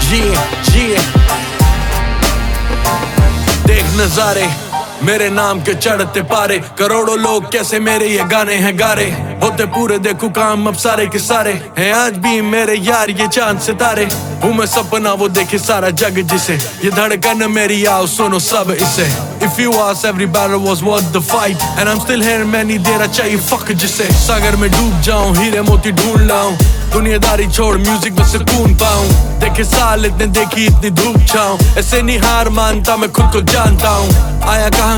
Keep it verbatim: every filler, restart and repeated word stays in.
जिए जिए देख नजारे मेरे नाम के चढ़ते पारे, करोड़ों लोग कैसे मेरे ये गाने हैं गा रहे, होते पूरे देखो काम अब सारे के सारे हैं आज भी मेरे यार ये चांद सितारे। हूँ मैं सपना वो देखे सारा जग जिसे, ये धड़कन मेरी आओ सुनो सब इसे। If you ask every battle was worth the fight and I'm still here मैं नहीं दे रहा चाहिए फक जिसे। सागर में डूब जाऊं हीरे मोती ढूंढ लाऊं, दुनियादारी छोड़ म्यूजिक में सुकून पाऊं। देखे साल इतने देखी इतनी धूप छाऊं, ऐसे नहीं हार मानता मैं खुद को जानता हूँ। आया कहाँ